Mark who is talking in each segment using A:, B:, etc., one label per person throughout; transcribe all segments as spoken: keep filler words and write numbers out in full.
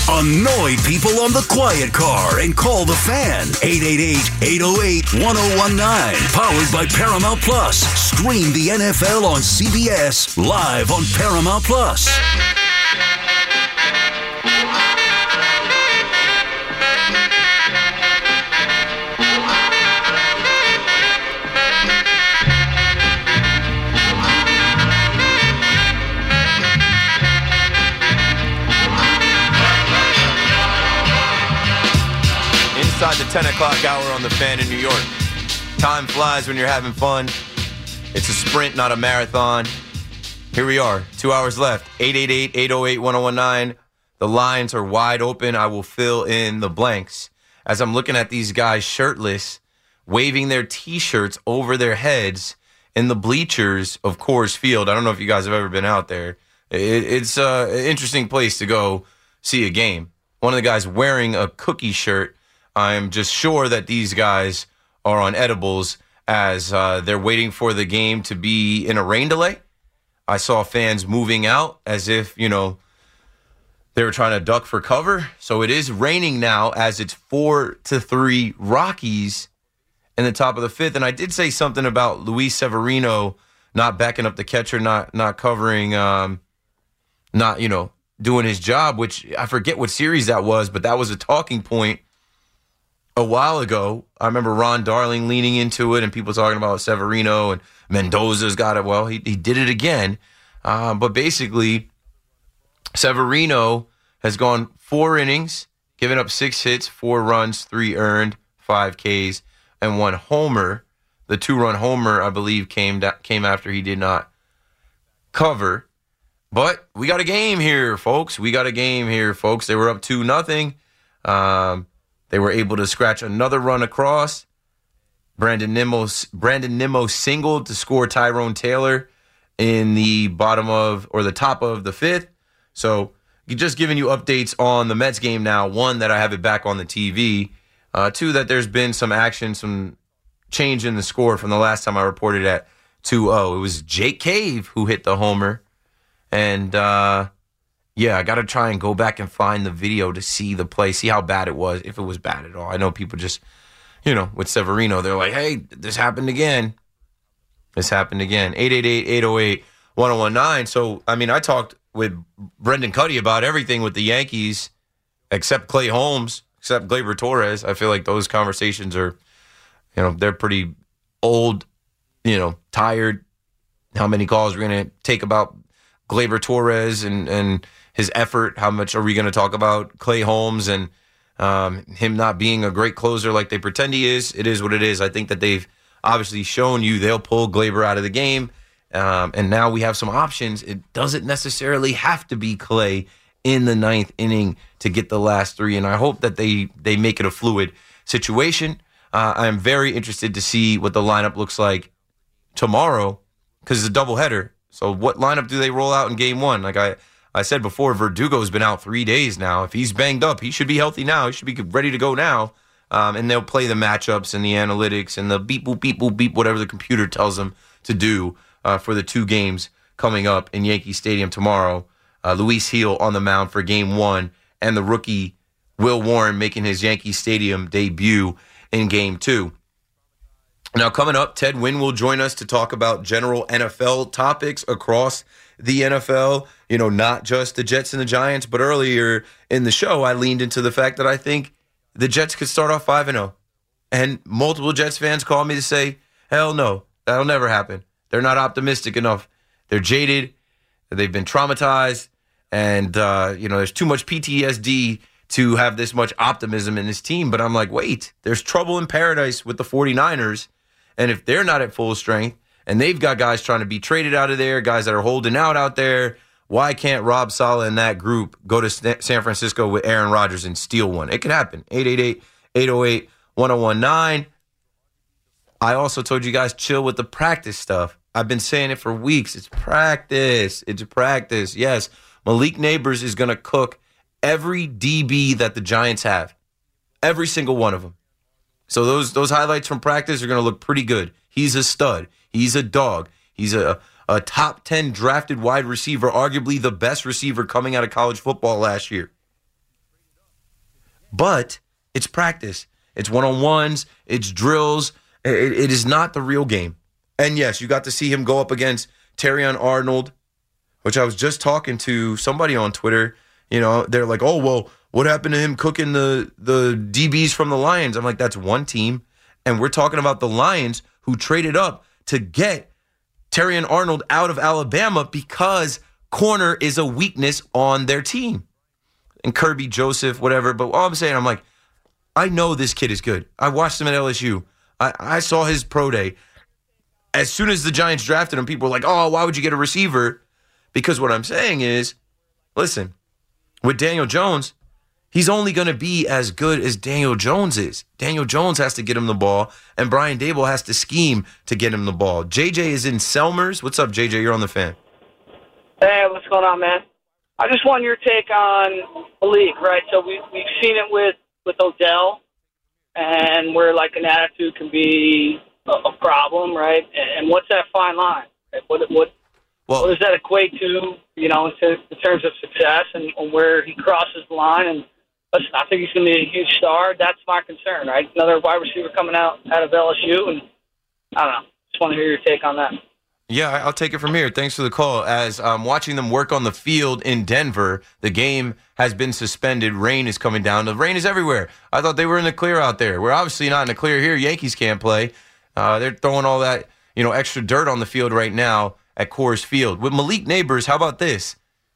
A: Annoy people on the quiet car and call the fan. eight eight eight, eight oh eight, one oh one nine. Powered by Paramount Plus. Stream the N F L on C B S live on Paramount Plus.
B: Inside the ten o'clock hour on the Fan in New York. Time flies when you're having fun. It's a sprint, not a marathon. Here we are, two hours left. eight eight eight, eight oh eight, one oh one nine. The lines are wide open. I will fill in the blanks. As I'm looking at these guys shirtless, waving their T-shirts over their heads in the bleachers of Coors Field. I don't know if you guys have ever been out there. It, it's uh, an interesting place to go see a game. One of the guys wearing a cookie shirt. I'm just sure that these guys are on edibles as uh, they're waiting for the game to be in a rain delay. I saw fans moving out as if, you know, they were trying to duck for cover. So it is raining now as it's four to three Rockies in the top of the fifth. And I did say something about Luis Severino not backing up the catcher, not not covering, um, not, you know, doing his job, which I forget what series that was, but that was a talking point a while ago. I remember Ron Darling leaning into it and people talking about Severino and Mendoza's got it. Well, he, he did it again. Uh, but basically, Severino has gone four innings, given up six hits, four runs, three earned, five Ks, and one homer. The two-run homer, I believe, came da- came after he did not cover. But we got a game here, folks. We got a game here, folks. They were up two nothing. Um, they were able to scratch another run across. Brandon Nimmo, Brandon Nimmo singled to score Tyrone Taylor in the bottom of, or the top of the fifth. So just giving you updates on the Mets game now. One, that I have it back on the T V. Uh, two, that there's been some action, some change in the score from the last time I reported at two oh. It was Jake Cave who hit the homer. And, uh, yeah, I got to try and go back and find the video to see the play, see how bad it was, if it was bad at all. I know people just, you know, with Severino, they're like, hey, this happened again. This happened again. eight eight eight, eight oh eight, one oh one nine. So, I mean, I talked with Brendan Cuddy about everything with the Yankees except Clay Holmes, except Gleyber Torres. I feel like those conversations are, you know, they're pretty old, you know, tired. How many calls we're going to take about Gleyber Torres and, and his effort? How much are we going to talk about Clay Holmes and um, him not being a great closer like they pretend he is? It is what it is. I think that they've obviously shown you they'll pull Gleyber out of the game. Um, and now we have some options. It doesn't necessarily have to be Clay in the ninth inning to get the last three. And I hope that they, they make it a fluid situation. Uh, I'm very interested to see what the lineup looks like tomorrow because it's a doubleheader. So what lineup do they roll out in game one? Like I, I said before, Verdugo's been out three days now. If he's banged up, he should be healthy now. He should be ready to go now. Um, and they'll play the matchups and the analytics and the beep, boop, beep, boop, beep, whatever the computer tells them to do uh, for the two games coming up in Yankee Stadium tomorrow. Uh, Luis Gil on the mound for game one and the rookie Will Warren making his Yankee Stadium debut in game two. Now, coming up, Ted Wynn will join us to talk about general N F L topics across the N F L, you know, not just the Jets and the Giants, but earlier in the show, I leaned into the fact that I think the Jets could start off five and oh. And multiple Jets fans called me to say, hell no, that'll never happen. They're not optimistic enough. They're jaded. They've been traumatized. And, uh, you know, there's too much P T S D to have this much optimism in this team. But I'm like, wait, there's trouble in paradise with the 49ers. And if they're not at full strength and they've got guys trying to be traded out of there, guys that are holding out out there, why can't Rob Saleh and that group go to San Francisco with Aaron Rodgers and steal one? It could happen. eight eight eight, eight oh eight, one oh one nine. I also told you guys, chill with the practice stuff. I've been saying it for weeks. It's practice. It's practice. Yes, Malik Neighbors is going to cook every D B that the Giants have. Every single one of them. So those those highlights from practice are going to look pretty good. He's a stud. He's a dog. He's a, a top ten drafted wide receiver, arguably the best receiver coming out of college football last year. but it's practice. It's one-on-ones. It's drills. It, it is not the real game. And yes, you got to see him go up against Terrion Arnold, which I was just talking to somebody on Twitter. You know, they're like, oh, well, what happened to him cooking the, the D Bs from the Lions? I'm like, that's one team. And we're talking about the Lions who traded up to get Terrion Arnold out of Alabama because corner is a weakness on their team. And Kirby Joseph, whatever. But all I'm saying, I'm like, I know this kid is good. I watched him at L S U. I, I saw his pro day. As soon as the Giants drafted him, people were like, oh, why would you get a receiver? Because what I'm saying is, listen, with Daniel Jones, he's only going to be as good as Daniel Jones is. Daniel Jones has to get him the ball, and Brian Daboll has to scheme to get him the ball. J J is in Selmers. What's up, J J? You're on the Fan.
C: Hey, what's going on, man? I just want your take on Malik, right? So we, we've seen it with, with Odell, and where, like, an attitude can be a, a problem, right? And, and what's that fine line? What what
B: Well,
C: what does that equate to, you know, in, t- in terms of success and, and where he crosses the line? And listen, I think he's going to be a huge star. That's my concern, right? Another wide receiver coming out, out of L S U, and I don't know. Just want to hear your take on that.
B: Yeah, I'll take it from here. Thanks for the call. As I'm um, watching them work on the field in Denver, the game has been suspended. Rain is coming down. The rain is everywhere. I thought they were in the clear out there. We're obviously not in the clear here. Yankees can't play. Uh, they're throwing all that, you know, extra dirt on the field right now at Coors Field. With Malik Neighbors, how about this?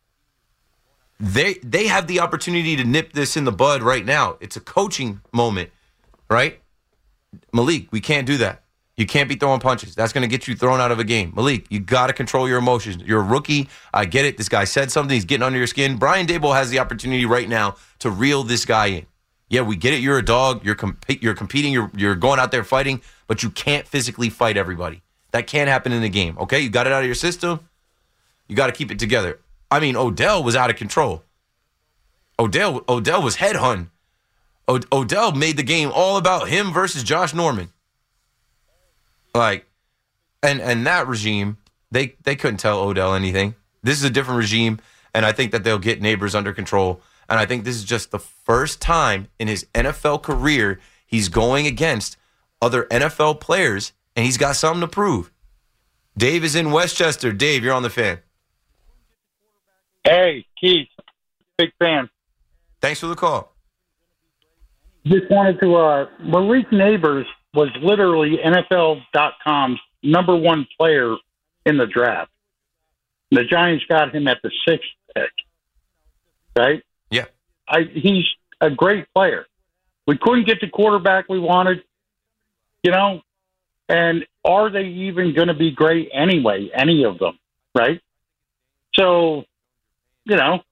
B: They they have the opportunity to nip this in the bud right now. It's a coaching moment, right? Malik, we can't do that. You can't be throwing punches. That's going to get you thrown out of a game. Malik, you got to control your emotions. You're a rookie. I get it. This guy said something. He's getting under your skin. Brian Daboll has the opportunity right now to reel this guy in. Yeah, we get it. You're a dog. You're comp- you're competing. You're you're going out there fighting, but you can't physically fight everybody. That can't happen in the game. Okay, you got it out of your system. You got to keep it together. I mean, Odell was out of control. Odell Odell was headhunt. Od- Odell made the game all about him versus Josh Norman. Like, and and that regime, they they couldn't tell Odell anything. This is a different regime, and I think that they'll get Neighbors under control. And I think this is just the first time in his N F L career he's going against other N F L players, and he's got something to prove. Dave is in Westchester. Dave, you're on the Fan.
D: Hey, Keith. Big fan.
B: Thanks for the call.
D: Just wanted to, uh, Malik Neighbors was literally N F L dot com's number one player in the draft. The Giants got him at the sixth pick, right?
B: Yeah.
D: I, he's a great player. We couldn't get the quarterback we wanted, you know, and are they even going to be great anyway, any of them, right? So, you know,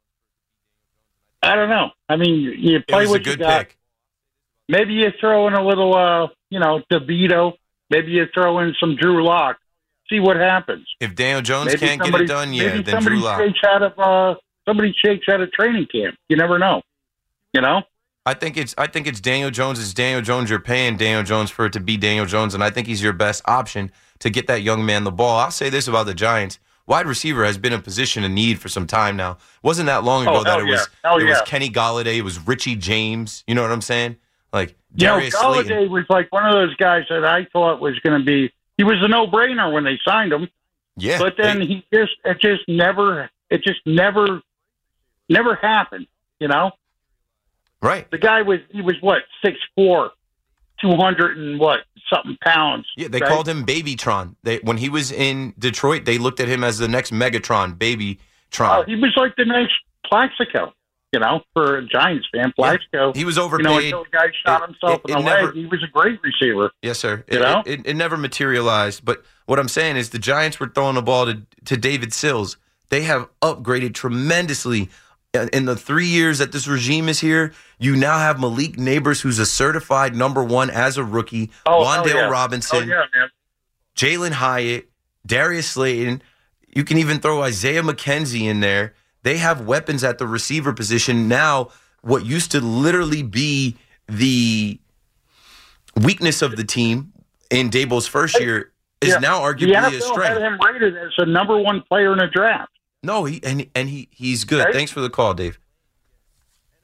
D: I don't know. I mean, you play
B: it was
D: what
B: a good
D: you got.
B: pick.
D: Maybe you throw in a little, uh, you know, DeVito. Maybe you throw in some Drew Lock. See what happens.
B: If Daniel Jones
D: maybe
B: can't
D: somebody,
B: get it done, yeah,
D: maybe
B: then
D: somebody
B: Drew Lock.
D: shakes out of uh, somebody shakes out of training camp. You never know. You know.
B: I think it's I think it's Daniel Jones. It's Daniel Jones. You're paying Daniel Jones for it to be Daniel Jones, and I think he's your best option to get that young man the ball. I'll say this about the Giants. Wide receiver has been a position of need for some time now. Wasn't that long ago
D: oh,
B: that it
D: yeah.
B: was
D: oh,
B: it
D: yeah.
B: was Kenny Golladay, it was Richie James. You know what I'm saying? Like
D: you know,
B: Darius
D: Golladay
B: Slayton.
D: was like one of those guys that I thought was going to be. He was a no-brainer when they signed him.
B: Yeah,
D: But then
B: they,
D: he just it just never it just never never happened, you know?
B: right.
D: The guy was he was what, six four, two hundred and what, something pounds.
B: Yeah, they
D: right?
B: called him Babytron. They when he was in Detroit, they looked at him as the next Megatron, Babytron.
D: Oh, he was like the next Plaxico, you know, for a Giants fan. Plaxico.
B: He was
D: You
B: overpaid.
D: know, until the guy shot
B: It-
D: himself
B: it-
D: in
B: it
D: the
B: never-
D: leg, he was a great receiver.
B: Yes, sir.
D: You
B: It,
D: know?
B: it, it, it never materialized. But what I'm saying is the Giants were throwing the ball to, to David Sills. They have upgraded tremendously. In in the three years that this regime is here, you now have Malik Neighbors, who's a certified number one as a rookie,
D: Oh,
B: Wan'Dale
D: oh, yeah.
B: Robinson,
D: Oh, yeah, man.
B: Jalen Hyatt, Darius Slayton. You can even throw Isaiah McKenzie in there. They have weapons at the receiver position. Now, what used to literally be the weakness of the team in Daboll's first year is
D: Yeah.
B: now
D: The
B: arguably
D: N F
B: a
D: L
B: strength.
D: had him rated as the number one player in the draft.
B: No, he and and he he's good.
D: Right?
B: Thanks for the call, Dave.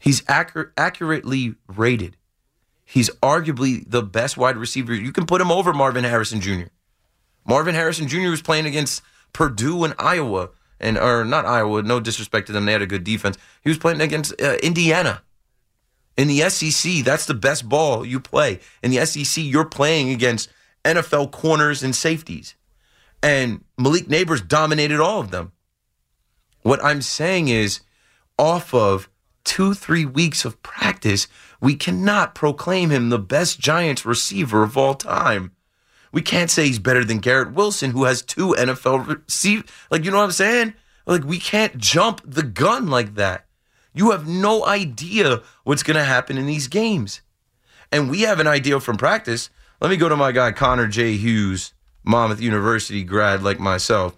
B: He's accur- accurately rated. He's arguably the best wide receiver. You can put him over Marvin Harrison Junior Marvin Harrison Junior was playing against Purdue and Iowa, and or not Iowa, no disrespect to them, they had a good defense. He was playing against uh, Indiana. In the S E C, that's the best ball you play. In the S E C, you're playing against N F L corners and safeties. And Malik Neighbors dominated all of them. What I'm saying is, off of two, three weeks of practice, we cannot proclaim him the best Giants receiver of all time. We can't say he's better than Garrett Wilson, who has two N F L receivers. Like, you know what I'm saying? Like, we can't jump the gun like that. You have no idea what's going to happen in these games. And we have an idea from practice. Let me go to my guy, Connor J. Hughes, Monmouth University grad like myself.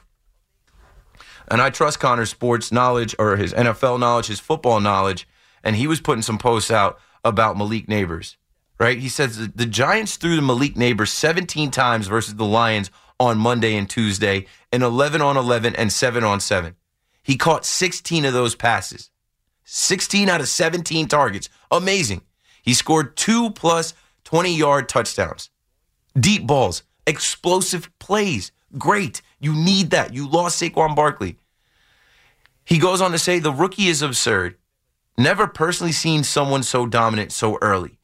B: And I trust Connor's sports knowledge, or his N F L knowledge, his football knowledge. And he was putting some posts out about Malik Neighbors, right? He says the, the Giants threw to Malik Neighbors seventeen times versus the Lions on Monday and Tuesday, and eleven on eleven and seven on seven. He caught sixteen of those passes. sixteen out of seventeen targets. Amazing. He scored two plus twenty-yard touchdowns. Deep balls. Explosive plays. Great. You need that. You lost Saquon Barkley. He goes on to say, the rookie is absurd. Never personally seen someone so dominant so early.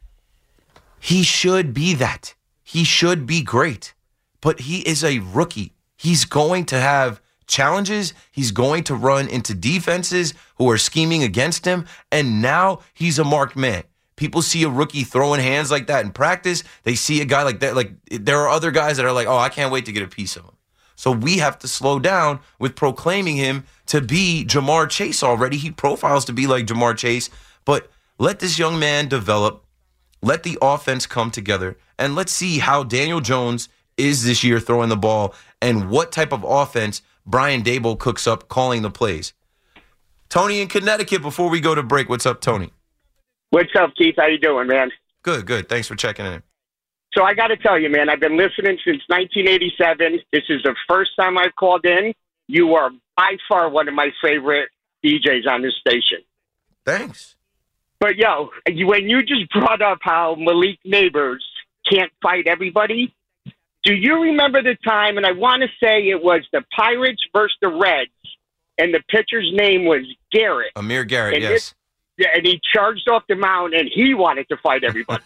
B: He should be that. He should be great. But he is a rookie. He's going to have challenges. He's going to run into defenses who are scheming against him. And now he's a marked man. People see a rookie throwing hands like that in practice. They see a guy like that. Like, there are other guys that are like, oh, I can't wait to get a piece of him. So we have to slow down with proclaiming him to be Jamar Chase already. He profiles to be like Jamar Chase. But let this young man develop. Let the offense come together. And let's see how Daniel Jones is this year throwing the ball and what type of offense Brian Daboll cooks up calling the plays. Tony in Connecticut, before we go to break. What's up, Tony?
E: What's up, Keith? How you doing, man?
B: Good, good. Thanks for checking in.
E: So I got to tell you, man, I've been listening since nineteen eighty-seven. This is the first time I've called in. You are by far one of my favorite D Js on this station.
B: Thanks.
E: But, yo, when you just brought up how Malik Neighbors can't fight everybody, do you remember the time, and I want to say it was the Pirates versus the Reds, and the pitcher's name was Garrett.
B: Amir Garrett,
E: and
B: yes.
E: This, yeah, and he charged off the mound, and he wanted to fight everybody.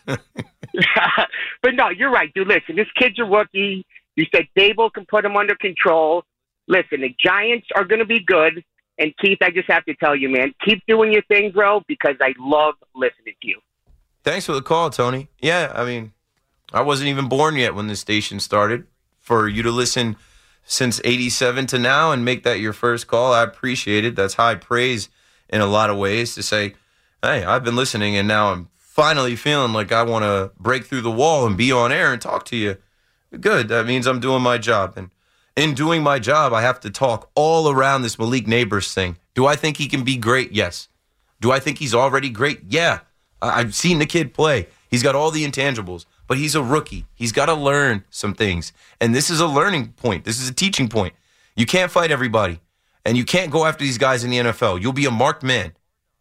E: But, no, you're right, dude. Listen, this kid's a rookie. You said Daboll can put him under control. Listen, the Giants are going to be good. And, Keith, I just have to tell you, man, keep doing your thing, bro, because I love listening to you.
B: Thanks for the call, Tony. Yeah, I mean, I wasn't even born yet when this station started. For you to listen since eighty-seven to now and make that your first call, I appreciate it. That's high praise in a lot of ways to say, hey, I've been listening and now I'm finally feeling like I want to break through the wall and be on air and talk to you. Good. That means I'm doing my job. And in doing my job, I have to talk all around this Malik Neighbors thing. Do I think he can be great? Yes. Do I think he's already great? Yeah. I've seen the kid play. He's got all the intangibles, but he's a rookie. He's got to learn some things. And this is a learning point. This is a teaching point. You can't fight everybody, and you can't go after these guys in the N F L. You'll be a marked man.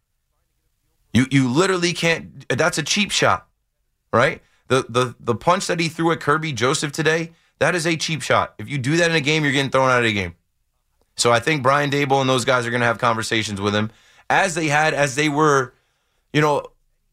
B: You you literally can't. That's a cheap shot, right? The the the punch that he threw at Kirby Joseph today, that is a cheap shot. If you do that in a game, you're getting thrown out of the game. So I think Brian Daboll and those guys are going to have conversations with him, as they had, as they were, you know,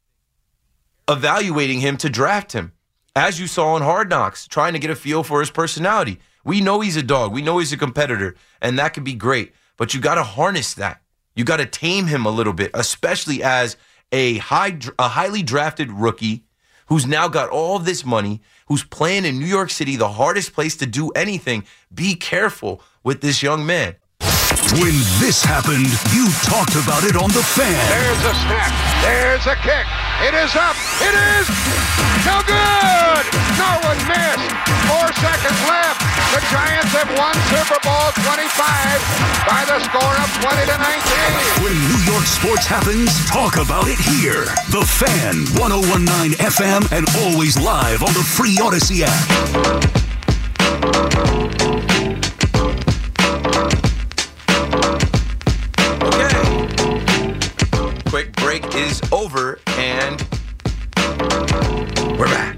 B: evaluating him to draft him, as you saw in Hard Knocks, trying to get a feel for his personality. We know he's a dog. We know he's a competitor, and that could be great. But you got to harness that. You got to tame him a little bit, especially as a high, a highly drafted rookie who's now got all of this money, who's playing in New York City, the hardest place to do anything. Be careful with this young man.
A: When this happened, you talked about it on The Fan.
F: There's a snap. There's a kick. It is up. It is no good. Norwood missed. Four seconds left. The Giants have won Super Bowl twenty-five by the score of twenty to nineteen.
A: When New York sports happens, talk about it here. The Fan, one oh one point nine F M, and always live on the free Odyssey app.
B: Quick break. break is over, and we're back.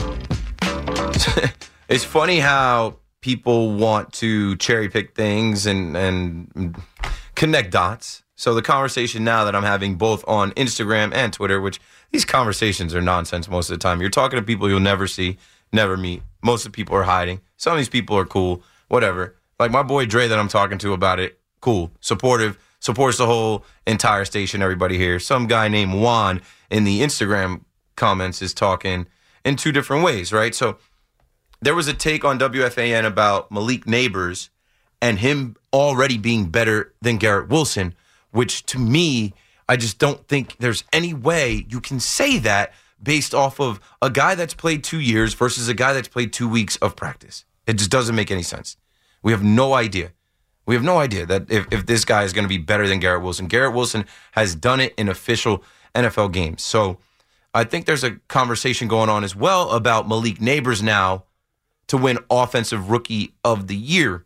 B: It's funny how people want to cherry pick things and, and connect dots. So the conversation now that I'm having both on Instagram and Twitter, which these conversations are nonsense most of the time. You're talking to people you'll never see, never meet. Most of the people are hiding. Some of these people are cool, whatever. Like my boy Dre that I'm talking to about it, cool, supportive, supports the whole entire station, everybody here. Some guy named Juan in the Instagram comments is talking in two different ways, right? So there was a take on W F A N about Malik Neighbors and him already being better than Garrett Wilson, which to me, I just don't think there's any way you can say that based off of a guy that's played two years versus a guy that's played two weeks of practice. It just doesn't make any sense. We have no idea. We have no idea that if, if this guy is going to be better than Garrett Wilson. Garrett Wilson has done it in official N F L games. So I think there's a conversation going on as well about Malik Neighbors now to win Offensive Rookie of the Year.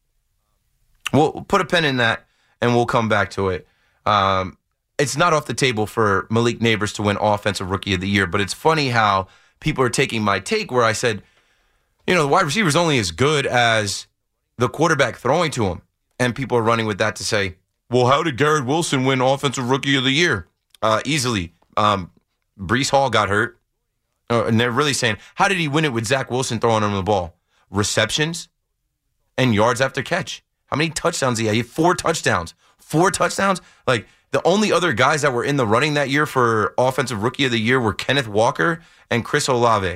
B: We'll put a pin in that, and we'll come back to it. Um, it's not off the table for Malik Neighbors to win Offensive Rookie of the Year, but it's funny how people are taking my take where I said, you know, the wide receiver is only as good as the quarterback throwing to him. And people are running with that to say, well, how did Garrett Wilson win Offensive Rookie of the Year? Uh, easily. Um, Breece Hall got hurt. Uh, and they're really saying, how did he win it with Zach Wilson throwing him the ball? Receptions and yards after catch. How many touchdowns he had? He had four touchdowns. Four touchdowns? Like, the only other guys that were in the running that year for Offensive Rookie of the Year were Kenneth Walker and Chris Olave.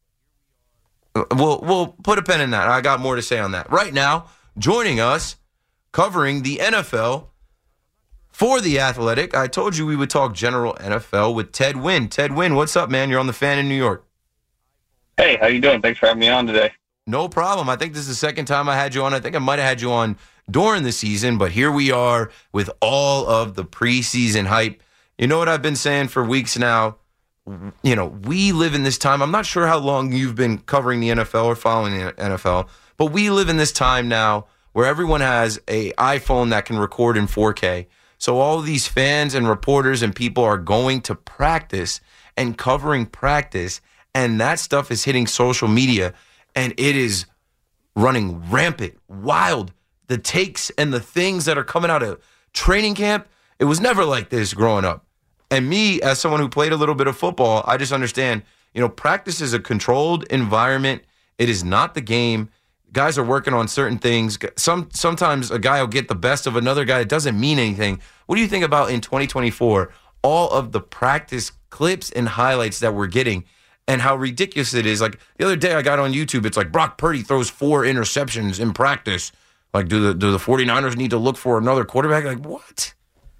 B: We'll, we'll put a pin in that. I got more to say on that. Right now, joining us, covering the N F L for The Athletic, I told you we would talk general N F L with Ted Wynn. Ted Wynn, what's up, man? You're on the Fan in New York.
G: Hey, how you doing? Thanks for having me on today.
B: No problem. I think this is the second time I had you on. I think I might have had you on during the season, but here we are with all of the preseason hype. You know what I've been saying for weeks now? You know, we live in this time. I'm not sure how long you've been covering the N F L or following the N F L, but we live in this time now where everyone has an iPhone that can record in four K. So all of these fans and reporters and people are going to practice and covering practice, and that stuff is hitting social media, and it is running rampant, wild. The takes and the things that are coming out of training camp, it was never like this growing up. And me, as someone who played a little bit of football, I just understand, you know, practice is a controlled environment. It is not the game. Guys are working on certain things. Some Sometimes a guy will get the best of another guy. It doesn't mean anything. What do you think about in twenty twenty-four, all of the practice clips and highlights that we're getting and how ridiculous it is? Like the other day I got on YouTube, it's like Brock Purdy throws four interceptions in practice. Like, do the do the 49ers need to look for another quarterback? Like, what?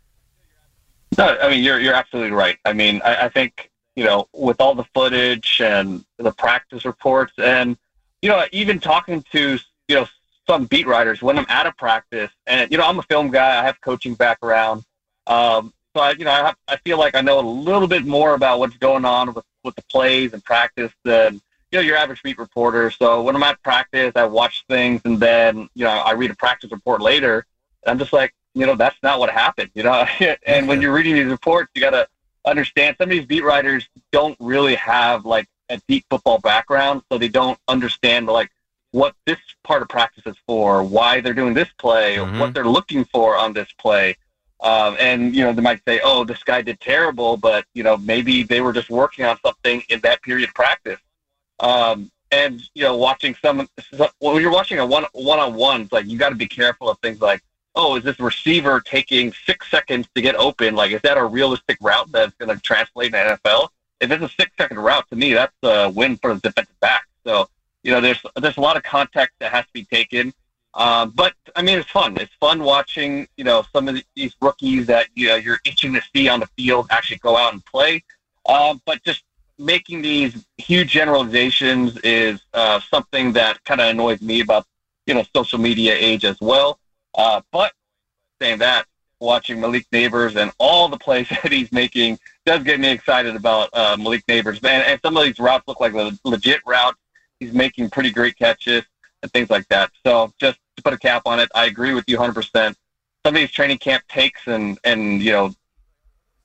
G: No, I mean, you're you're absolutely right. I mean, I, I think, you know, with all the footage and the practice reports and, you know, even talking to, you know, some beat writers when I'm at a practice, and, you know, I'm a film guy. I have coaching background. Um, so, I, you know, I, have, I feel like I know a little bit more about what's going on with, with the plays and practice than, you know, your average beat reporter. So when I'm at practice, I watch things, and then, you know, I read a practice report later, and I'm just like, you know, that's not what happened, you know. And when you're reading these reports, you got to understand some of these beat writers don't really have, like, a deep football background, so they don't understand, like, what this part of practice is for, why they're doing this play, mm-hmm. or what they're looking for on this play. Um, and, you know, they might say, oh, this guy did terrible, but, you know, maybe they were just working on something in that period of practice. Um, and, you know, watching someone, when you're watching a one, one-on-one, it's like, you got to be careful of things like, oh, is this receiver taking six seconds to get open? Like, is that a realistic route that's going to translate in the N F L? If it's a six-second route, to me, that's a win for the defensive back. So, you know, there's there's a lot of context that has to be taken. Um, but, I mean, it's fun. It's fun watching, you know, some of these rookies that, you know, you're itching to see on the field actually go out and play. Um, but just making these huge generalizations is uh, something that kind of annoys me about, you know, social media age as well. Uh, but saying that, watching Malik Neighbors and all the plays that he's making does get me excited about uh, Malik Neighbors. Man, and some of these routes look like a legit route. He's making pretty great catches and things like that. So just to put a cap on it, I agree with you one hundred percent. Some of these training camp takes and, and you know,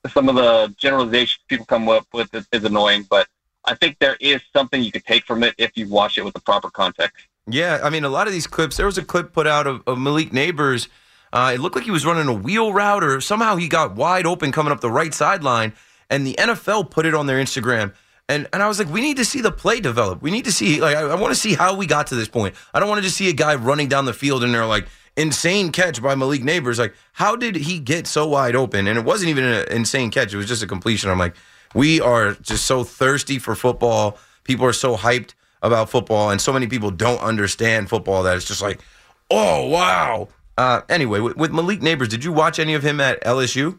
G: some of the generalizations people come up with is, is annoying, but I think there is something you could take from it if you watch it with the proper context.
B: Yeah, I mean, a lot of these clips, there was a clip put out of, of Malik Neighbors. Uh, it looked like he was running a wheel route, or somehow he got wide open coming up the right sideline, and the N F L put it on their Instagram. And and I was like, we need to see the play develop. We need to see, like, I, I want to see how we got to this point. I don't want to just see a guy running down the field and they're like, insane catch by Malik Neighbors. Like, how did he get so wide open? And it wasn't even an insane catch. It was just a completion. I'm like, we are just so thirsty for football. People are so hyped about football, and so many people don't understand football that it's just like, oh, wow. Uh, anyway, with, with Malik Neighbors, did you watch any of him at L S U?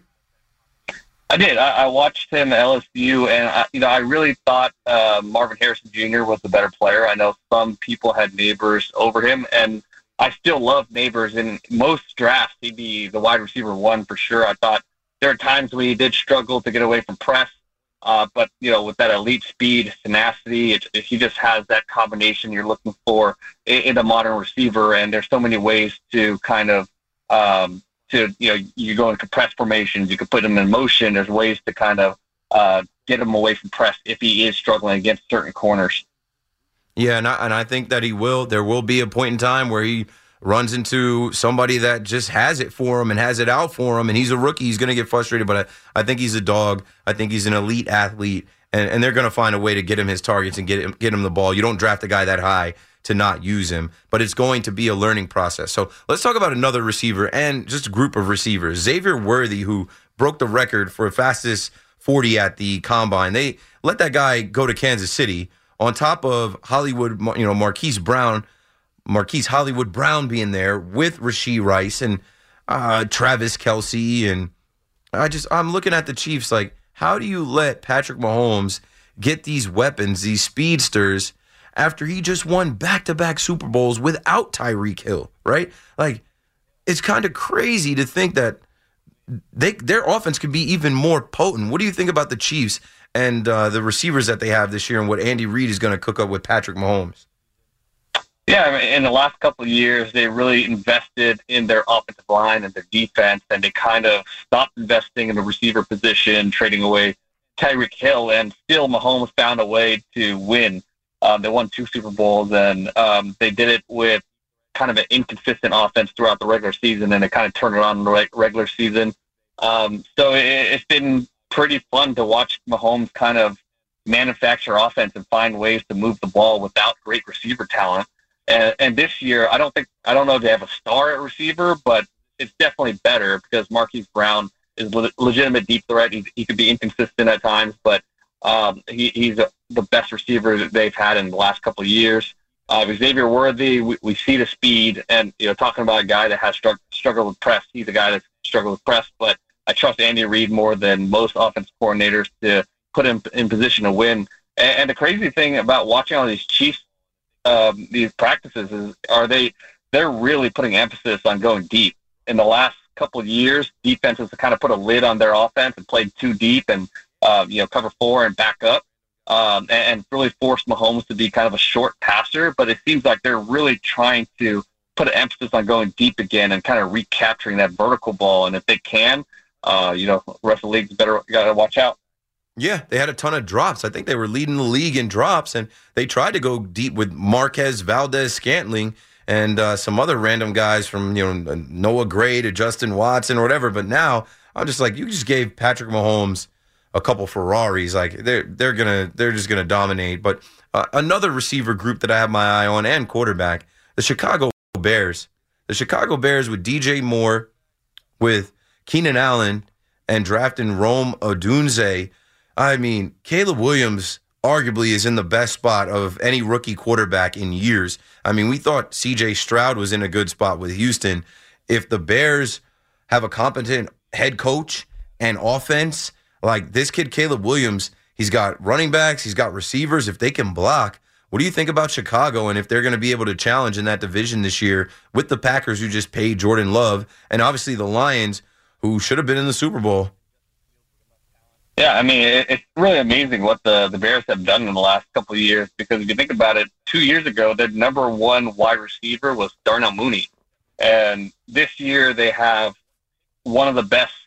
G: I did. I, I watched him at L S U, and I, you know, I really thought uh, Marvin Harrison Junior was the better player. I know some people had Neighbors over him, and I still love Neighbors. In most drafts, he'd be the wide receiver one for sure. I thought there are times when he did struggle to get away from press, uh, but you know, with that elite speed, tenacity, it, it, he just has that combination you're looking for in, in a modern receiver. And there's so many ways to kind of um, to you know, you go into press formations, you could put him in motion. There's ways to kind of uh, get him away from press if he is struggling against certain corners.
B: Yeah, and I, and I think that he will. There will be a point in time where he runs into somebody that just has it for him and has it out for him, and he's a rookie. He's going to get frustrated, but I, I think he's a dog. I think he's an elite athlete, and, and they're going to find a way to get him his targets and get him, get him the ball. You don't draft a guy that high to not use him, but it's going to be a learning process. So let's talk about another receiver and just a group of receivers. Xavier Worthy, who broke the record for fastest forty at the Combine. They let that guy go to Kansas City, on top of Hollywood, you know, Marquise Brown, Marquise Hollywood Brown being there with Rashee Rice and uh, Travis Kelce. And I just, I'm looking at the Chiefs like, how do you let Patrick Mahomes get these weapons, these speedsters, after he just won back-to-back Super Bowls without Tyreek Hill, right? Like, it's kind of crazy to think that they their offense could be even more potent. What do you think about the Chiefs and uh, the receivers that they have this year and what Andy Reid is going to cook up with Patrick Mahomes?
G: Yeah, I mean, in the last couple of years, they really invested in their offensive line and their defense, and they kind of stopped investing in the receiver position, trading away Tyreek Hill, and still Mahomes found a way to win. Um, they won two Super Bowls, and um, they did it with kind of an inconsistent offense throughout the regular season, and they kind of turned it on in the regular season. Um, so it, it's been pretty fun to watch Mahomes kind of manufacture offense and find ways to move the ball without great receiver talent. And, and this year, I don't think I don't know if they have a star at receiver, but it's definitely better because Marquise Brown is a legitimate deep threat. He, he could be inconsistent at times, but um, he, he's a, the best receiver that they've had in the last couple of years. Uh, Xavier Worthy, we, we see the speed, and you know, talking about a guy that has strugg- struggled with press, he's a guy that's struggled with press, but I trust Andy Reid more than most offensive coordinators to put him in position to win. And, and the crazy thing about watching all these Chiefs, um, these practices, is are they they're really putting emphasis on going deep. In the last couple of years, defenses have kind of put a lid on their offense and played too deep and uh, you know, cover four and back up, um, and, and really forced Mahomes to be kind of a short passer. But it seems like they're really trying to put an emphasis on going deep again and kind of recapturing that vertical ball. And if they can, Uh, you know, the rest of the league's better, got to watch out.
B: Yeah, they had a ton of drops. I think they were leading the league in drops, and they tried to go deep with Marquez Valdez-Scantling and uh, some other random guys from, you know, Noah Gray to Justin Watson or whatever. But now I'm just like, you just gave Patrick Mahomes a couple Ferraris. Like they're they're gonna they're just gonna dominate. But uh, another receiver group that I have my eye on and quarterback, the Chicago Bears. The Chicago Bears with D J Moore, with Keenan Allen, and drafting Rome Odunze. I mean, Caleb Williams arguably is in the best spot of any rookie quarterback in years. I mean, we thought C J Stroud was in a good spot with Houston. If the Bears have a competent head coach and offense, like this kid Caleb Williams, he's got running backs, he's got receivers. If they can block, what do you think about Chicago and if they're going to be able to challenge in that division this year with the Packers who just paid Jordan Love and obviously the Lions who should have been in the Super Bowl?
G: Yeah, I mean, it, it's really amazing what the, the Bears have done in the last couple of years, because if you think about it, two years ago, their number one wide receiver was Darnell Mooney. And this year they have one of the best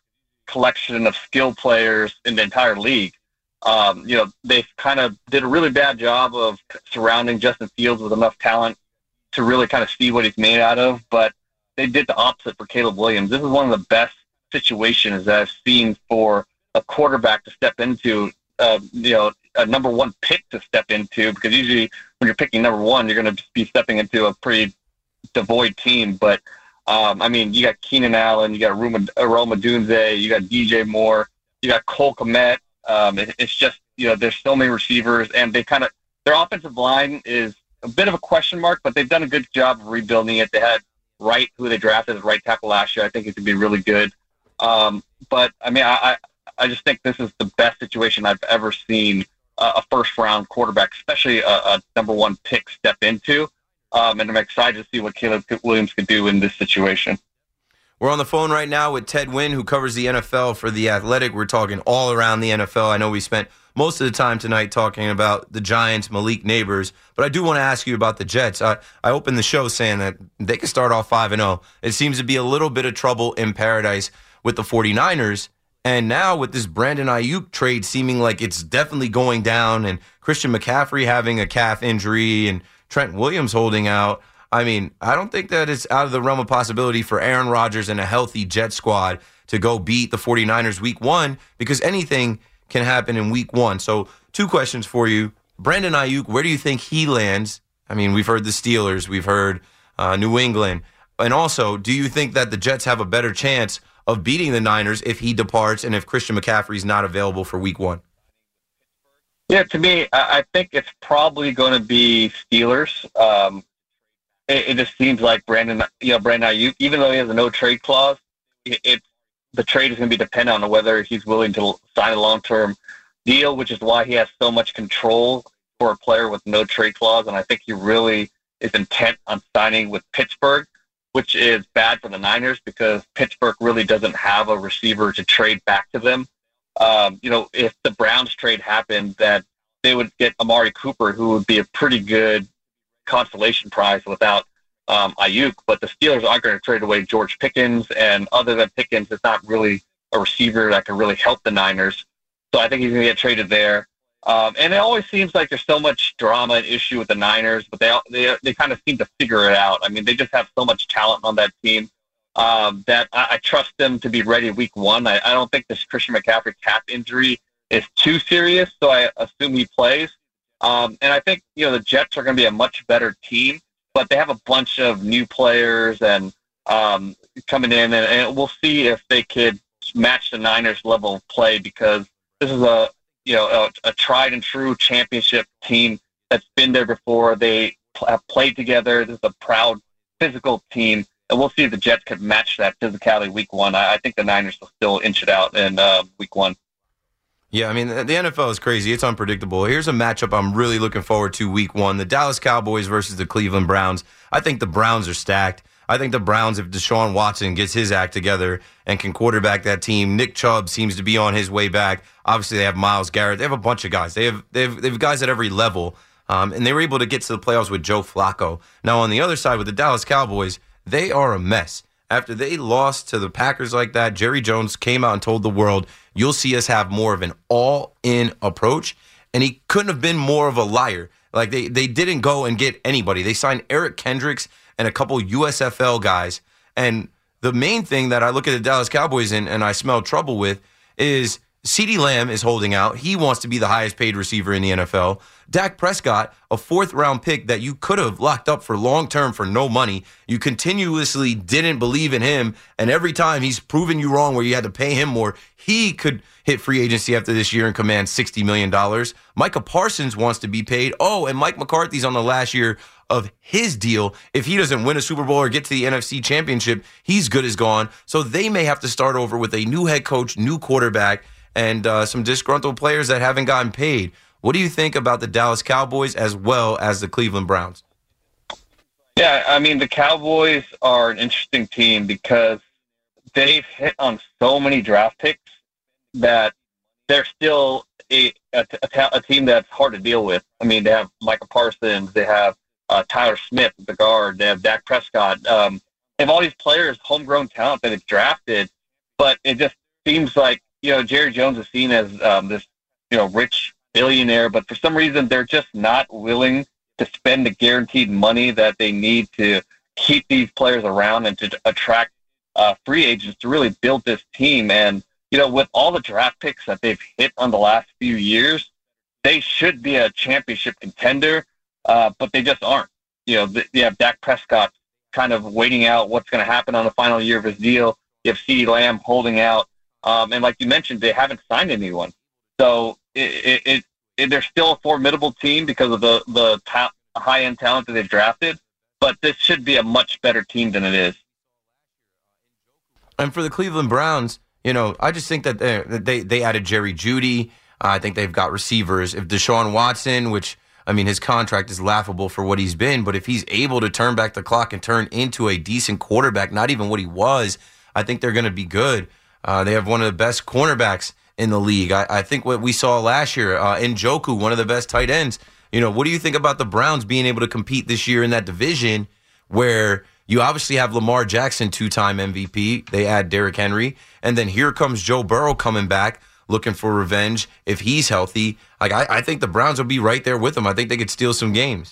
G: collection of skill players in the entire league. Um, you know, they kind of did a really bad job of surrounding Justin Fields with enough talent to really kind of see what he's made out of, but they did the opposite for Caleb Williams. This is one of the best situations that I've seen for a quarterback to step into, uh, you know, a number one pick to step into, because usually when you're picking number one, you're going to be stepping into a pretty devoid team. But, um, I mean, you got Keenan Allen, you got Rome Odunze, you got D J Moore, you got Cole Kmet. Um, it, it's just, you know, there's so many receivers, and they kind of, their offensive line is a bit of a question mark, but they've done a good job of rebuilding it. They had Wright, who they drafted as right tackle last year. I think he could be really good. Um, but, I mean, I, I just think this is the best situation I've ever seen uh, a first-round quarterback, especially a, a number one pick, step into. Um, and I'm excited to see what Caleb Williams could do in this situation.
B: We're on the phone right now with Ted Nguyen, who covers the N F L for The Athletic. We're talking all around the N F L. I know we spent most of the time tonight talking about the Giants, Malik Neighbors, but I do want to ask you about the Jets. I, I opened the show saying that they could start off five and oh. It seems to be a little bit of trouble in paradise with the 49ers, and now with this Brandon Ayuk trade seeming like it's definitely going down, and Christian McCaffrey having a calf injury and Trent Williams holding out, I mean, I don't think that it's out of the realm of possibility for Aaron Rodgers and a healthy Jet squad to go beat the 49ers week one, because anything can happen in week one. So two questions for you. Brandon Ayuk, where do you think he lands? I mean, we've heard the Steelers, we've heard uh, New England. And also, do you think that the Jets have a better chance of beating the Niners if he departs and if Christian McCaffrey's not available for week one?
G: Yeah, to me, I think it's probably going to be Steelers. Um, it, it just seems like Brandon, you know, Brandon Ayuk, even though he has a no trade clause, it, it the trade is going to be dependent on whether he's willing to sign a long-term deal, which is why he has so much control for a player with no trade clause. And I think he really is intent on signing with Pittsburgh, which is bad for the Niners because Pittsburgh really doesn't have a receiver to trade back to them. Um, you know, if the Browns trade happened, that they would get Amari Cooper, who would be a pretty good consolation prize without um, Ayuk. But the Steelers aren't going to trade away George Pickens, and other than Pickens, it's not really a receiver that can really help the Niners. So I think he's going to get traded there. Um, and it always seems like there's so much drama and issue with the Niners, but they they they kind of seem to figure it out. I mean, they just have so much talent on that team um, that I, I trust them to be ready week one. I, I don't think this Christian McCaffrey calf injury is too serious, so I assume he plays. Um, and I think, you know, the Jets are going to be a much better team, but they have a bunch of new players and um, coming in, and, and we'll see if they could match the Niners level of play, because this is a you know, a, a tried and true championship team that's been there before. They have played together. This is a proud, physical team, and we'll see if the Jets could match that physicality week one. I, I think the Niners will still inch it out in uh, week one.
B: Yeah, I mean, the N F L is crazy. It's unpredictable. Here's a matchup I'm really looking forward to week one. The Dallas Cowboys versus the Cleveland Browns. I think the Browns are stacked. I think the Browns, if Deshaun Watson gets his act together and can quarterback that team, Nick Chubb seems to be on his way back. Obviously, they have Myles Garrett. They have a bunch of guys. They have they have, they have guys at every level, um, and they were able to get to the playoffs with Joe Flacco. Now, on the other side with the Dallas Cowboys, they are a mess. After they lost to the Packers like that, Jerry Jones came out and told the world, you'll see us have more of an all-in approach, and he couldn't have been more of a liar. Like, they, they didn't go and get anybody. They signed Eric Kendricks and a couple U S F L guys. And the main thing that I look at the Dallas Cowboys in and I smell trouble with is CeeDee Lamb is holding out. He wants to be the highest paid receiver in the N F L. Dak Prescott, a fourth round pick that you could have locked up for long term for no money. You continuously didn't believe in him. And every time he's proven you wrong where you had to pay him more, he could hit free agency after this year and command sixty million dollars. Micah Parsons wants to be paid. Oh, and Mike McCarthy's on the last year of his deal. If he doesn't win a Super Bowl or get to the N F C Championship, he's good as gone. So they may have to start over with a new head coach, new quarterback, and uh, some disgruntled players that haven't gotten paid. What do you think about the Dallas Cowboys as well as the Cleveland Browns?
G: Yeah, I mean, the Cowboys are an interesting team because they've hit on so many draft picks that they're still a, a, a, a team that's hard to deal with. I mean, they have Micah Parsons, they have uh, Tyler Smith, the guard, they have Dak Prescott. Um, they have all these players, homegrown talent that they've drafted, but it just seems like, you know, Jerry Jones is seen as um, this, you know, rich billionaire, but for some reason they're just not willing to spend the guaranteed money that they need to keep these players around and to attract uh, free agents to really build this team. And, you know, with all the draft picks that they've hit on the last few years, they should be a championship contender, uh, but they just aren't. You know, th- you have Dak Prescott kind of waiting out what's going to happen on the final year of his deal. You have CeeDee Lamb holding out. Um, and like you mentioned, they haven't signed anyone. So it, it, it, they're still a formidable team because of the, the ta- high-end talent that they've drafted, but this should be a much better team than it is.
B: And for the Cleveland Browns, you know, I just think that they they, they added Jerry Jeudy. Uh, I think they've got receivers. If Deshaun Watson, which, I mean, his contract is laughable for what he's been, but if he's able to turn back the clock and turn into a decent quarterback, not even what he was, I think they're going to be good. Uh, they have one of the best cornerbacks in the league. I, I think what we saw last year, uh, Njoku, one of the best tight ends. You know, what do you think about the Browns being able to compete this year in that division where you obviously have Lamar Jackson, two-time M V P. They add Derrick Henry. And then here comes Joe Burrow coming back, looking for revenge if he's healthy. Like I, I think the Browns will be right there with them. I think they could steal some games.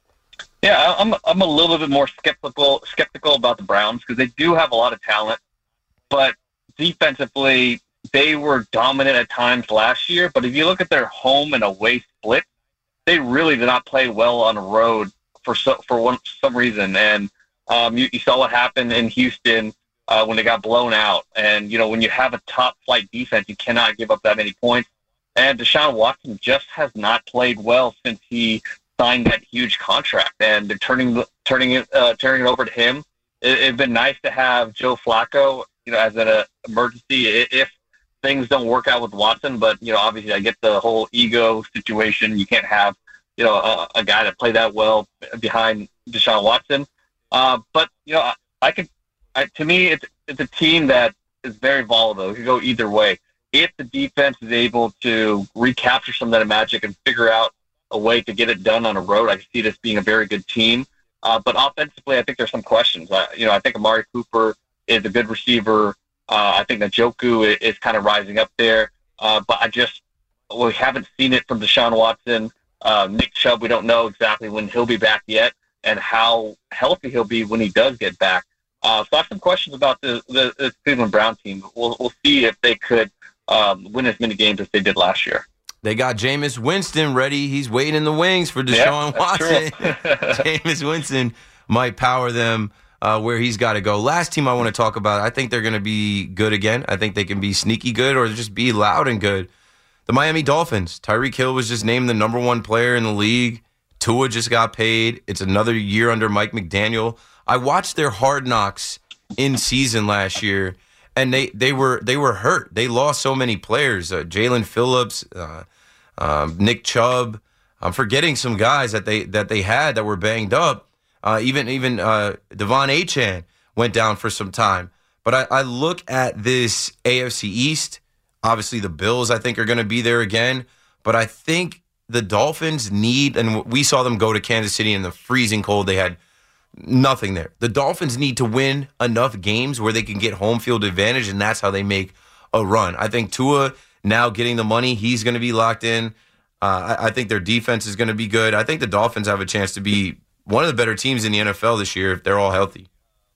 G: Yeah, I'm I'm a little bit more skeptical skeptical about the Browns because they do have a lot of talent, but defensively they were dominant at times last year. But if you look at their home and away split, they really did not play well on the road for so, for one some reason. And um, you, you saw what happened in Houston uh, when they got blown out. And you know, when you have a top flight defense, you cannot give up that many points. And Deshaun Watson just has not played well since he signed that huge contract, and they're turning turning it uh, turning it over to him. It, it'd been nice to have Joe Flacco, you know, as an uh, emergency if things don't work out with Watson. But you know, obviously, I get the whole ego situation. You can't have you know a, a guy that played that well behind Deshaun Watson. Uh, but you know, I, I could. I, to me, it's it's a team that is very volatile. It could go either way. If the defense is able to recapture some of that magic and figure out a way to get it done on a road, I see this being a very good team. Uh, but offensively, I think there's some questions. Uh, you know, I think Amari Cooper is a good receiver. Uh, I think that Njoku is, is kind of rising up there. Uh, but I just, well, we haven't seen it from Deshaun Watson. Uh, Nick Chubb, we don't know exactly when he'll be back yet and how healthy he'll be when he does get back. Uh, so I have some questions about the, the, the Cleveland Brown team. We'll, we'll see if they could um, win as many games as they did last year.
B: They got Jameis Winston ready. He's waiting in the wings for Deshaun
G: yep,
B: Watson. Jameis Winston might power them uh, where he's got to go. Last team I want to talk about, I think they're going to be good again. I think they can be sneaky good or just be loud and good. The Miami Dolphins. Tyreek Hill was just named the number one player in the league. Tua just got paid. It's another year under Mike McDaniel. I watched their Hard Knocks in season last year, and they, they were they were hurt. They lost so many players. Uh, Jalen Phillips, uh, um, Nick Chubb. I'm forgetting some guys that they that they had that were banged up. Uh, even even uh, Devon Achane went down for some time. But I, I look at this A F C East. Obviously, the Bills, I think, are going to be there again. But I think the Dolphins need, and we saw them go to Kansas City in the freezing cold. They had nothing there. The Dolphins need to win enough games where they can get home field advantage, and that's how they make a run. I think Tua, now getting the money, he's going to be locked in. Uh, I, I think their defense is going to be good. I think the Dolphins have a chance to be one of the better teams in the N F L this year if they're all healthy.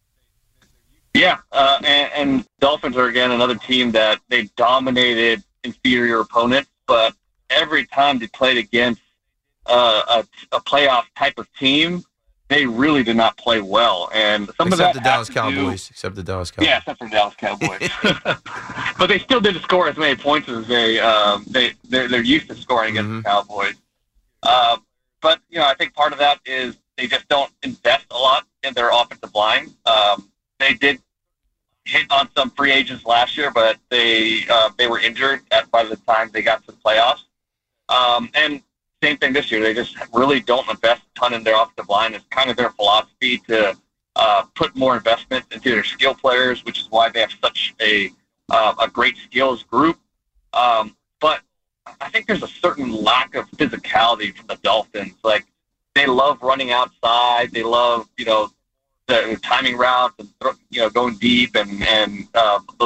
G: Yeah, uh, and, and Dolphins are, again, another team that they dominated inferior opponents, but every time they played against uh, a, a playoff type of team, they really did not play well. And some
B: except
G: of that
B: the Dallas
G: do,
B: Cowboys. Except the Dallas Cowboys.
G: Yeah, except for the Dallas Cowboys. But they still didn't score as many points as they um, they they're, they're used to scoring against mm-hmm. the Cowboys. Uh, but you know, I think part of that is they just don't invest a lot in their offensive line. Um, they did hit on some free agents last year, but they uh, they were injured at by the time they got to the playoffs. Um, and same thing this year. They just really don't invest a ton in their offensive line. It's kind of their philosophy to uh, put more investment into their skill players, which is why they have such a uh, a great skills group. Um, but I think there's a certain lack of physicality from the Dolphins. Like, they love running outside. They love, you know, the timing routes and, you know, going deep and, and uh, those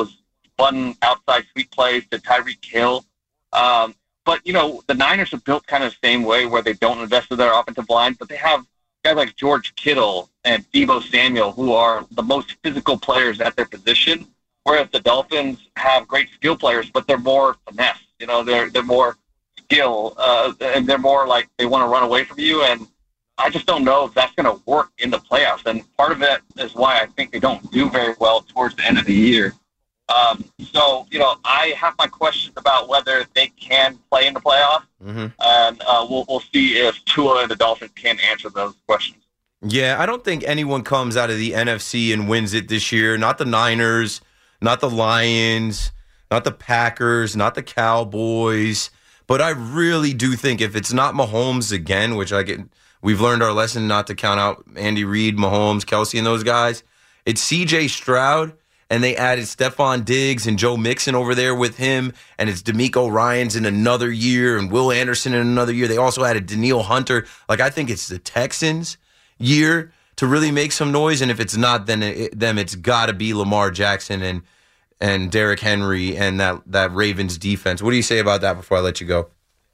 G: fun outside sweep plays to Tyreek Hill. Um, but, you know, the Niners are built kind of the same way where they don't invest in their offensive line, but they have guys like George Kittle and Deebo Samuel who are the most physical players at their position, whereas the Dolphins have great skill players, but they're more finesse. You know, they're they're more skill, uh, and they're more like they want to run away from you, and I just don't know if that's going to work in the playoffs. And part of it is why I think they don't do very well towards the end of the year. Um, so, you know, I have my questions about whether they can play in the playoffs, mm-hmm. and uh, we'll we'll see if Tua and the Dolphins can answer those questions.
B: Yeah, I don't think anyone comes out of the N F C and wins it this year. Not the Niners, not the Lions, not the Packers, not the Cowboys. But I really do think if it's not Mahomes again, which I get, we've learned our lesson not to count out Andy Reid, Mahomes, Kelsey, and those guys. It's C J Stroud. And they added Stephon Diggs and Joe Mixon over there with him. And it's DeMeco Ryans in another year and Will Anderson in another year. They also added Danielle Hunter. Like, I think it's the Texans' year to really make some noise. And if it's not then it, them, it's got to be Lamar Jackson and and Derrick Henry and that, that Ravens defense. What do you say about that before I let you go?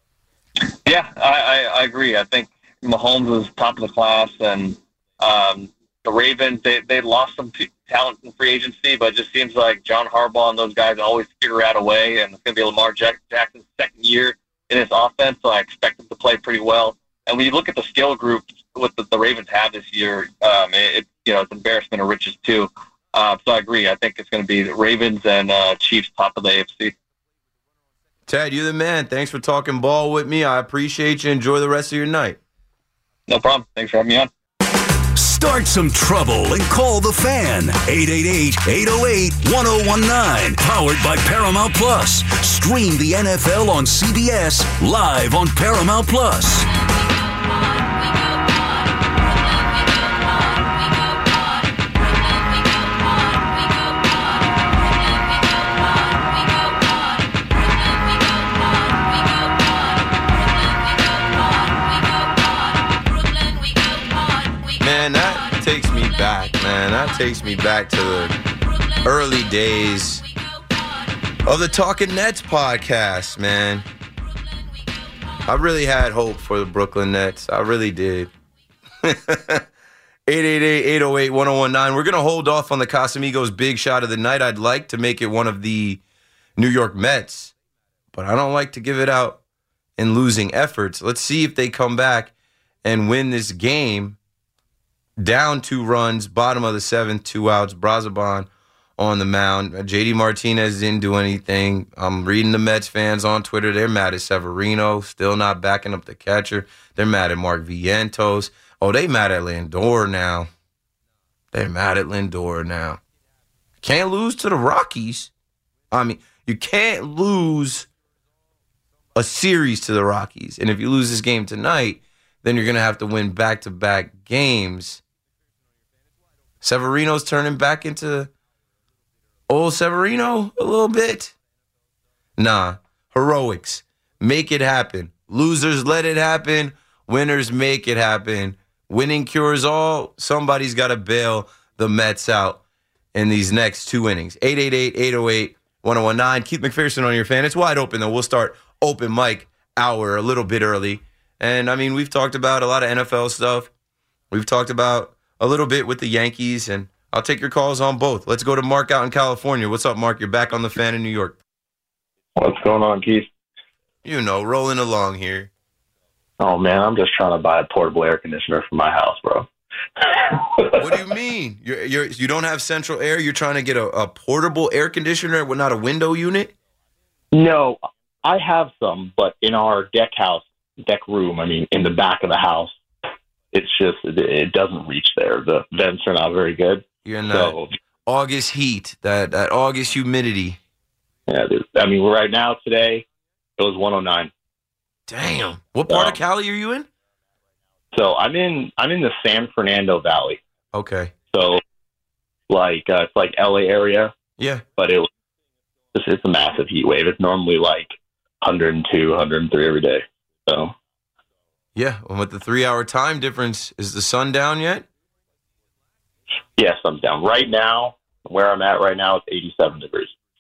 G: Yeah, I, I, I agree. I think Mahomes is top of the class. And um, the Ravens, they, they lost some t- talent in free agency, but it just seems like John Harbaugh and those guys always figure out a way, and it's going to be Lamar Jackson's second year in his offense, so I expect him to play pretty well. And when you look at the skill group what the, the Ravens have this year, um, it, it you know it's embarrassment of riches too. Uh, so I agree. I think it's going to be the Ravens and uh, Chiefs top of the A F C.
B: Ted, you're the man. Thanks for talking ball with me. I appreciate you. Enjoy the rest of your night.
G: No problem. Thanks for having me on.
A: Start some trouble and call the Fan. eight eight eight, eight oh eight, one oh one nine. Powered by Paramount Plus. Stream the N F L on C B S live on Paramount Plus.
B: Man, that takes me back, man. That takes me back to the early days of the Talking Nets podcast, man. I really had hope for the Brooklyn Nets. I really did. eight eight eight, eight oh eight, one oh one nine. We're going to hold off on the Casamigos big shot of the night. I'd like to make it one of the New York Mets, but I don't like to give it out in losing efforts. Let's see if they come back and win this game. Down two runs, bottom of the seventh, two outs. Brazoban on the mound. J D Martinez didn't do anything. I'm reading the Mets fans on Twitter. They're mad at Severino, still not backing up the catcher. They're mad at Mark Vientos. Oh, they mad at Lindor now. They're mad at Lindor now. Can't lose to the Rockies. I mean, you can't lose a series to the Rockies. And if you lose this game tonight, then you're going to have to win back-to-back games. Severino's turning back into old Severino a little bit. Nah, heroics. Make it happen. Losers let it happen. Winners make it happen. Winning cures all. Somebody's got to bail the Mets out in these next two innings. eight eight eight, eight oh eight, one oh one nine. Keith McPherson on your fan. It's wide open, though. We'll start open mic hour a little bit early. And, I mean, we've talked about a lot of N F L stuff. We've talked about a little bit with the Yankees, and I'll take your calls on both. Let's go to Mark out in California. What's up, Mark? You're back on the Fan in New York.
H: What's going on, Keith?
B: You know, rolling along here.
H: Oh, man, I'm just trying to buy a portable air conditioner for my house, bro.
B: What do you mean? You're, you're, you don't have central air? You're trying to get a, a portable air conditioner with not a window unit?
H: No, I have some, but in our deck house, deck room, I mean, in the back of the house, it's just, it, it doesn't reach there. The vents are not very good.
B: You're in
H: so,
B: that August heat, that, that August humidity.
H: Yeah, I mean, right now, today, it was one oh nine.
B: Damn. What part
H: um,
B: of Cali are you in?
H: So I'm in, I'm in the San Fernando Valley.
B: Okay.
H: So, like, uh, it's like L A area.
B: Yeah.
H: But it, it's, it's a massive heat wave. It's normally like one oh two, one oh three every day. So,
B: yeah, and with the three-hour time difference, is the sun down yet?
H: Yes, I'm down. Right now, where I'm at right now, it's eighty-seven degrees.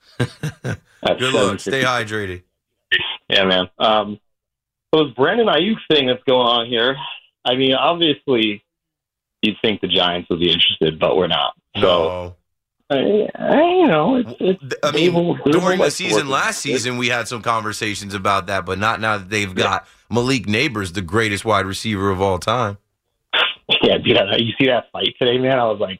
B: Good luck. Stay hydrated.
H: Yeah, man. Um, so this Brandon Ayuk thing that's going on here, I mean, obviously you'd think the Giants would be interested, but we're not. So,
B: no.
H: I, I, you know, it's, it's
B: I mean,
H: able,
B: during the season last season, we had some conversations about that, but not now that they've got yeah. Malik Neighbors, the greatest wide receiver of all time.
H: Yeah, dude, you see that fight today, man? I was like,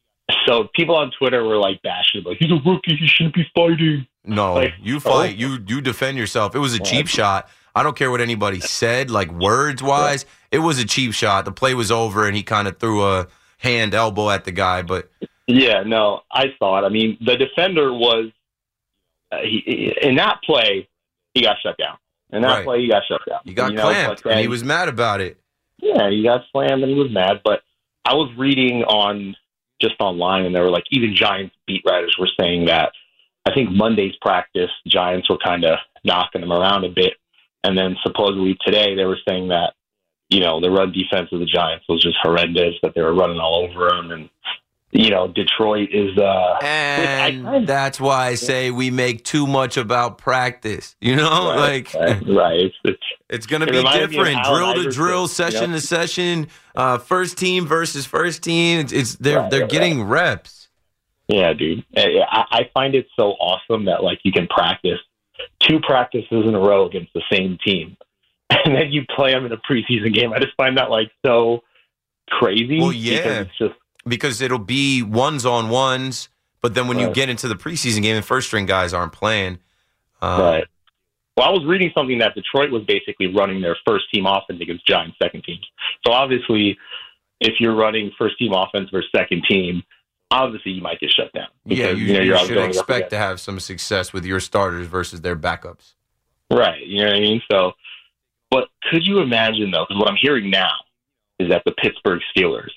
H: so people on Twitter were like bashing, like, he's a rookie, he shouldn't be fighting.
B: No, like, you fight, oh. you you defend yourself. It was a cheap shot. I don't care what anybody said, like words-wise. It was a cheap shot. The play was over, and he kind of threw a hand elbow at the guy. But
H: yeah, no, I saw it. I mean, the defender was uh, he, in that play, he got shut down. In that
B: right.
H: play, he got shut down.
B: He got
H: you know,
B: clamped, and he was mad about it.
H: Yeah, he got slammed, and he was mad. But I was reading on just online, and there were like even Giants beat writers were saying that I think Monday's practice, Giants were kind of knocking them around a bit. And then supposedly today they were saying that, you know, the run defense of the Giants was just horrendous, that they were running all over them. And, you know, Detroit is... Uh,
B: and I, I, that's why I say we make too much about practice. You know,
H: right,
B: like...
H: Right, right. It's, it's,
B: it's going to be different. Drill to drill, session you know? to session, uh, first team versus first team. It's, it's They're, right, they're right, getting right. reps.
H: Yeah, dude. I, I find it so awesome that, like, you can practice two practices in a row against the same team, and then you play them in a preseason game. I just find that, like, so crazy.
B: Well, yeah,
H: because, it's just,
B: because it'll be ones on ones, but then when
H: right.
B: you get into the preseason game, the first string guys aren't playing. Um,
H: right. Well, I was reading something that Detroit was basically running their first team offense against Giants second teams. So obviously, if you're running first team offense versus second team, obviously you might get shut down. Because,
B: yeah, you,
H: you, know,
B: you
H: you're
B: should expect to have some success with your starters versus their backups.
H: Right, you know what I mean? So, but could you imagine, though, because what I'm hearing now is that the Pittsburgh Steelers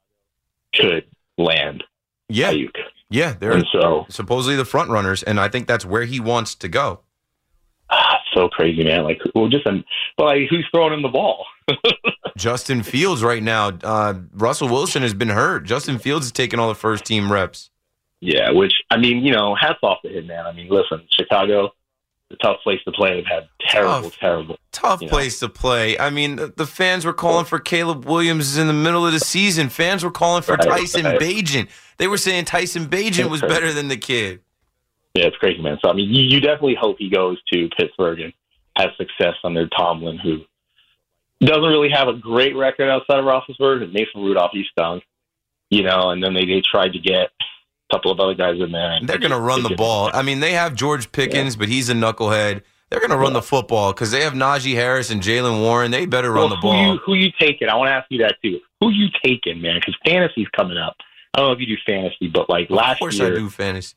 H: could land
B: yeah.
H: Ayuk.
B: Yeah, they're
H: and so,
B: supposedly the front runners, and I think that's where he wants to go.
H: Ah, so crazy, man. Like, well, just, but like, who's throwing him the ball?
B: Justin Fields right now. Uh, Russell Wilson has been hurt. Justin Fields is taking all the first team reps.
H: Yeah, which, I mean, you know, hats off to him, man. I mean, listen, Chicago, a tough place to play. They've had terrible,
B: tough,
H: terrible.
B: Tough place know. to play. I mean, the, the fans were calling for Caleb Williams in the middle of the season. Fans were calling for right, Tyson right. Bagent. They were saying Tyson Bagent was better than the kid.
H: Yeah, it's crazy, man. So, I mean, you, you definitely hope he goes to Pittsburgh and has success under Tomlin, who doesn't really have a great record outside of Roethlisberger. And Mason Rudolph, he stunk, you know, and then they, they tried to get a couple of other guys in there. And
B: They're going to run the ball. I mean, they have George Pickens, yeah. but he's a knucklehead. They're going to run yeah. the football because they have Najee Harris and Jalen Warren. They better run
H: well,
B: the
H: who
B: ball.
H: You, who you taking? I want to ask you that, too. Who you taking, man? Because fantasy's coming up. I don't know if you do fantasy, but like last year. Of
B: course
H: year,
B: I do fantasy.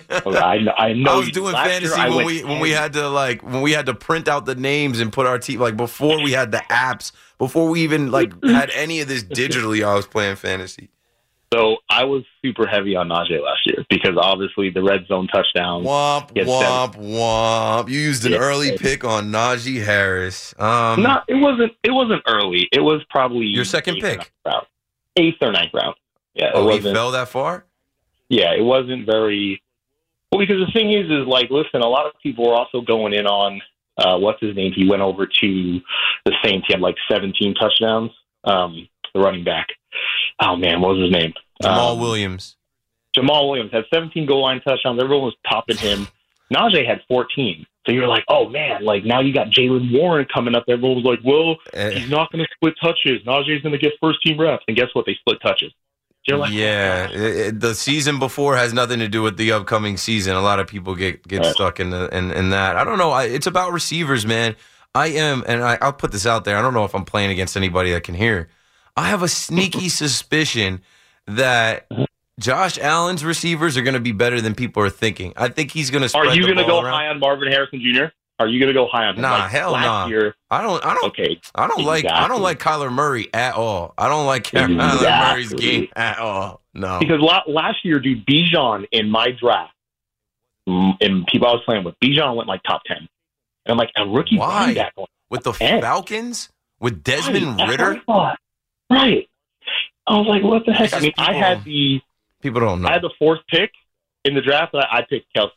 H: I know. I, know
B: I was doing fantasy when we when we had to like when we had to print out the names and put our team like before we had the apps, before we even like had any of this digitally. I was playing fantasy.
H: So I was super heavy on Najee last year because obviously the red zone touchdown.
B: Womp womp seven. womp. You used an yeah, early yeah. pick on Najee Harris. Um,
H: no, it wasn't. It wasn't early. It was probably
B: your second pick,
H: or eighth or ninth round. Yeah.
B: Oh, he fell that far.
H: Yeah, it wasn't very. Well, because the thing is, is like, listen, a lot of people were also going in on, uh, what's his name? He went over to the Saints. He had like seventeen touchdowns, um, the running back. Oh, man, what was his name?
B: Jamal
H: um,
B: Williams.
H: Jamal Williams had seventeen goal line touchdowns. Everyone was topping him. Najee had fourteen. So you're like, oh, man, like now you got Jalen Warren coming up. Everyone was like, well, uh, he's not going to split touches. Najee's going to get first team reps. And guess what? They split touches. Like,
B: yeah, it, it, the season before has nothing to do with the upcoming season. A lot of people get, get right. stuck in, the, in in that. I don't know. I, it's about receivers, man. I am, and I, I'll put this out there. I don't know if I'm playing against anybody that can hear. I have a sneaky suspicion that Josh Allen's receivers are going to be better than people are thinking. I think he's going to spread the ball
H: around. Are you going to go
B: around.
H: high on Marvin Harrison Junior? Are you going to go high on him?
B: Nah,
H: like
B: hell
H: last
B: nah.
H: Year,
B: I don't. I don't.
H: Okay,
B: I don't like.
H: exactly.
B: I don't like Kyler Murray at all. I don't like Kyler
H: exactly.
B: Murray's game at all. No,
H: because last year, dude, Bijan in my draft, and people I was playing with, Bijan went like top ten, and I'm like, a rookie running back
B: with the
H: ten.
B: Falcons with Desmond
H: right,
B: Ritter.
H: I right. I was like, what the heck? I mean, people, I had the
B: people don't know.
H: I had the fourth pick in the draft. I, I picked Kelsey.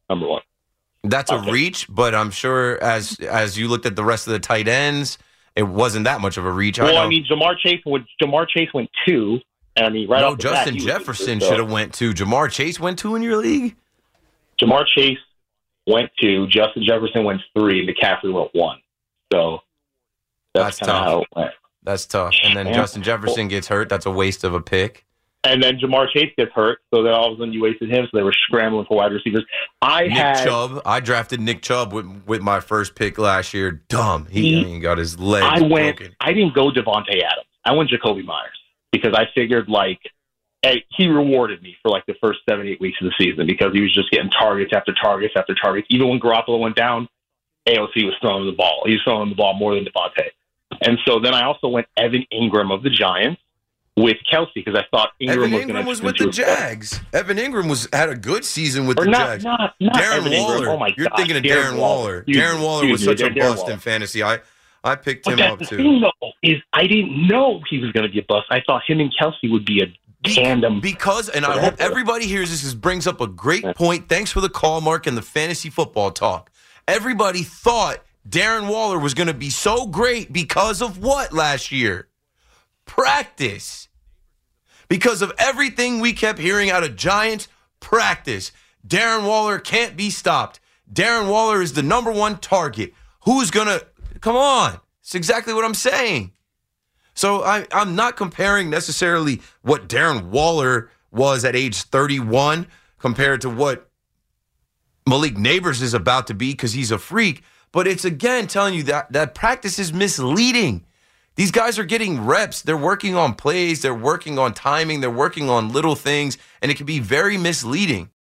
H: number one.
B: That's a
H: Okay.
B: reach, but I'm sure as as you looked at the rest of the tight ends, it wasn't that much of a reach.
H: Well,
B: I, know.
H: I mean, Jamar Chase went. Jamar Chase went two. And I mean, right
B: no,
H: off the bat,
B: Justin
H: he was
B: Jefferson
H: good, so-
B: should have went two. Jamar Chase went two in your league.
H: Jamar Chase went two. Justin Jefferson went three. McCaffrey went one. So that's,
B: That's
H: kind of
B: tough.
H: how it went.
B: That's tough. And then
H: Yeah.
B: Justin Jefferson gets hurt. That's a waste of a pick.
H: And then Jamar Chase gets hurt, so then all of a sudden you wasted him. So they were scrambling for wide receivers. I
B: Nick
H: had
B: Chubb. I drafted Nick Chubb with with my first pick last year. Dumb. He,
H: He-
B: I mean, got his legs
H: I went.
B: broken.
H: I didn't go Devontae Adams. I went Jacoby Myers because I figured like hey, he rewarded me for like the first seven eight weeks of the season because he was just getting targets after targets after targets. Even when Garoppolo went down, A O C was throwing the ball. He was throwing the ball more than Devontae. And so then I also went Evan Ingram of the Giants with Kelsey because I thought Ingram
B: Evan
H: was
B: Ingram
H: going to
B: was with the Jags. Evan Ingram was had a good season with
H: Or
B: the
H: not,
B: Jags.
H: not, not
B: Darren
H: Evan
B: Waller.
H: Ingram. Oh my
B: You're
H: God.
B: thinking of Darren, Waller.
H: Excuse
B: Darren
H: me.
B: Waller was
H: Excuse
B: such
H: me.
B: a
H: Darren
B: bust
H: Waller.
B: in fantasy. I, I picked
H: But
B: him
H: that's
B: up
H: the
B: too.
H: thing, though, is I didn't know he was going to be a bust. I thought him and Kelsey would be a tandem.
B: Because, and I hope everybody hears this, this brings up a great point. Thanks for the call, Mark, and the fantasy football talk. Everybody thought Darren Waller was going to be so great because of what last year? Practice. Because of everything we kept hearing out of Giants, practice. Darren Waller can't be stopped. Darren Waller is the number one target. Who's going to, come on. It's exactly what I'm saying. So I, I'm not comparing necessarily what Darren Waller was at age thirty-one compared to what Malik Neighbors is about to be because he's a freak. But it's, again, telling you that that practice is misleading. These guys are getting reps. They're working on plays. They're working on timing. They're working on little things, and it can be very misleading.